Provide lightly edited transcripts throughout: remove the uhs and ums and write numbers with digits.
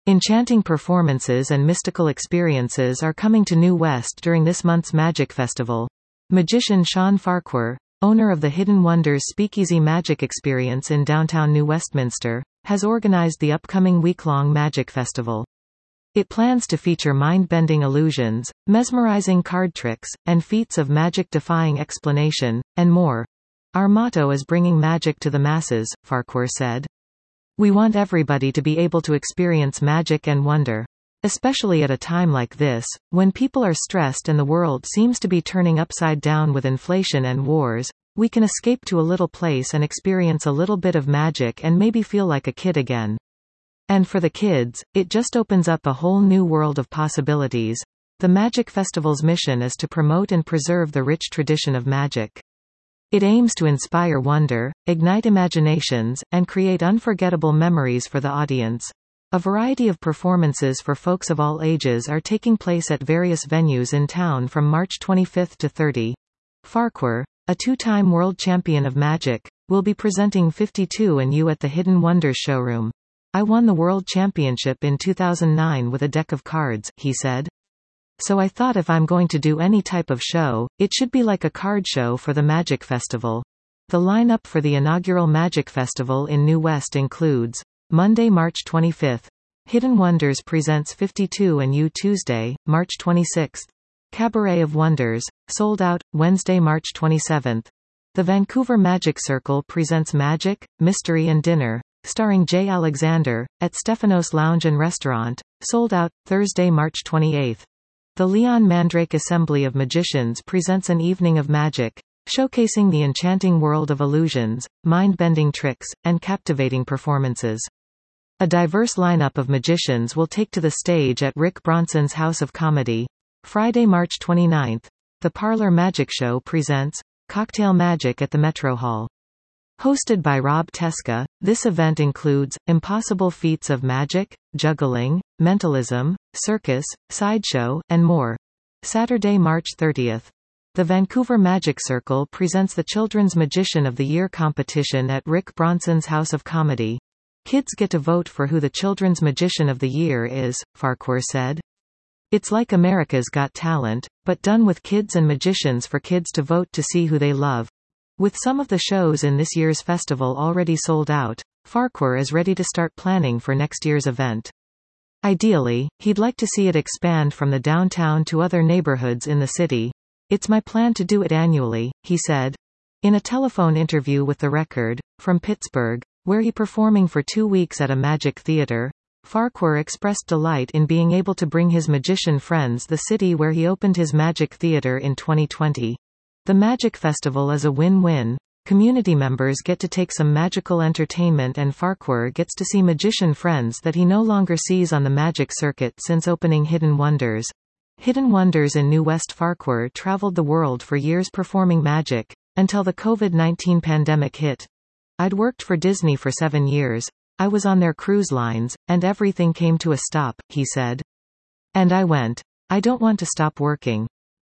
Enchanting performances and mystical experiences are coming to New West during this month's Magic Festival. Magician Sean Farquhar, owner of the Hidden Wonders Speakeasy Magic Experience in downtown New Westminster, has organized the upcoming week-long Magic Festival. It plans to feature mind-bending illusions, mesmerizing card tricks, and feats of magic-defying explanation, and more. Our motto is bringing magic to the masses, Farquhar said. We want everybody to be able to experience magic and wonder. Especially at a time like this, when people are stressed and the world seems to be turning upside down with inflation and wars, we can escape to a little place and experience a little bit of magic and maybe feel like a kid again. And for the kids, it just opens up a whole new world of possibilities. The Magic Festival's mission is to promote and preserve the rich tradition of magic. It aims to inspire wonder, ignite imaginations, and create unforgettable memories for the audience. A variety of performances for folks of all ages are taking place at various venues in town from March 25 to 30. Farquhar, a two-time world champion of magic, will be presenting 52 and You at the Hidden Wonders showroom. I won the world championship in 2009 with a deck of cards, he said. So I thought if I'm going to do any type of show, it should be like a card show for the Magic Festival. The lineup for the inaugural Magic Festival in New West includes Monday, March 25th. Hidden Wonders presents 52 and You Tuesday, March 26th. Cabaret of Wonders, sold out, Wednesday, March 27th. The Vancouver Magic Circle presents Magic, Mystery and Dinner, starring Jay Alexander, at Stephanos Lounge and Restaurant, sold out, Thursday, March 28th. The Leon Mandrake Assembly of Magicians presents an evening of magic, showcasing the enchanting world of illusions, mind-bending tricks, and captivating performances. A diverse lineup of magicians will take to the stage at Rick Bronson's House of Comedy. Friday, March 29th. The Parlor Magic Show presents Cocktail Magic at the Metro Hall. Hosted by Rob Teska, this event includes impossible feats of magic, juggling, mentalism, circus, sideshow, and more. Saturday, March 30th. The Vancouver Magic Circle presents the Children's Magician of the Year competition at Rick Bronson's House of Comedy. Kids get to vote for who the Children's Magician of the Year is, Farquhar said. It's like America's Got Talent, but done with kids and magicians for kids to vote to see who they love. With some of the shows in this year's festival already sold out, Farquhar is ready to start planning for next year's event. Ideally, he'd like to see it expand from the downtown to other neighborhoods in the city. It's my plan to do it annually, he said. In a telephone interview with The Record, from Pittsburgh, where he performing for 2 weeks at a magic theater, Farquhar expressed delight in being able to bring his magician friends the city where he opened his magic theater in 2020. The Magic Festival is a win-win. Community members get to take some magical entertainment and Farquhar gets to see magician friends that he no longer sees on the magic circuit since opening Hidden Wonders. Hidden Wonders in New West. Farquhar traveled the world for years performing magic, until the COVID-19 pandemic hit. I'd worked for Disney for 7 years. I was on their cruise lines, and everything came to a stop, he said. And I went, I don't want to stop working.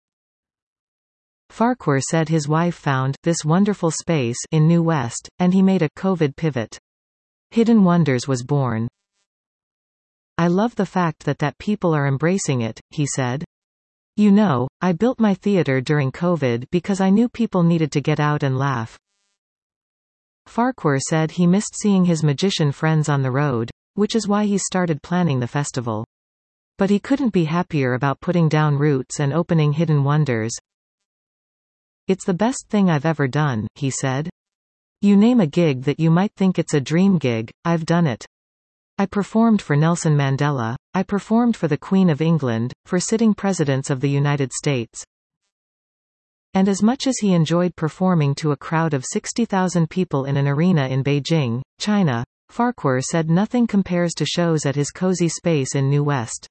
Farquhar said his wife found this wonderful space in New West, and he made a COVID pivot. Hidden Wonders was born. I love the fact that people are embracing it, he said. You know, I built my theater during COVID because I knew people needed to get out and laugh. Farquhar said he missed seeing his magician friends on the road, which is why he started planning the festival. But he couldn't be happier about putting down roots and opening Hidden Wonders. It's the best thing I've ever done, he said. You name a gig that you might think it's a dream gig, I've done it. I performed for Nelson Mandela, I performed for the Queen of England, for sitting presidents of the United States. And as much as he enjoyed performing to a crowd of 60,000 people in an arena in Beijing, China, Farquhar said nothing compares to shows at his cozy space in New West.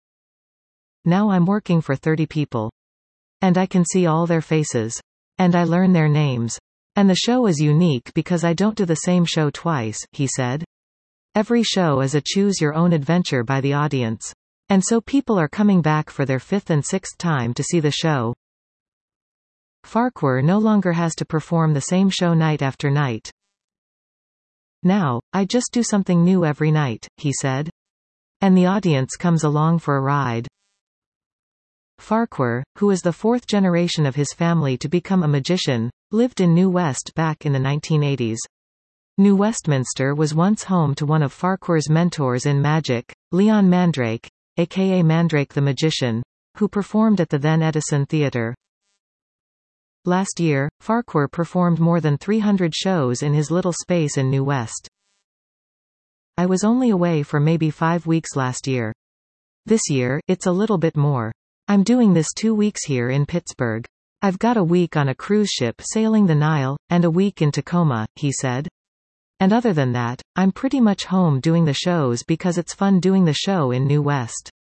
Now I'm working for 30 people. And I can see all their faces. And I learn their names. And the show is unique because I don't do the same show twice, he said. Every show is a choose-your-own adventure by the audience. And so people are coming back for their 5th and 6th time to see the show. Farquhar no longer has to perform the same show night after night. Now, I just do something new every night, he said. And the audience comes along for a ride. Farquhar, who is the fourth generation of his family to become a magician, lived in New West back in the 1980s. New Westminster was once home to one of Farquhar's mentors in magic, Leon Mandrake, aka Mandrake the Magician, who performed at the then Edison Theatre. Last year, Farquhar performed more than 300 shows in his little space in New West. I was only away for maybe 5 weeks last year. This year, it's a little bit more. I'm doing this 2 weeks here in Pittsburgh. I've got a week on a cruise ship sailing the Nile, and a week in Tacoma, he said. And other than that, I'm pretty much home doing the shows because it's fun doing the show in New West.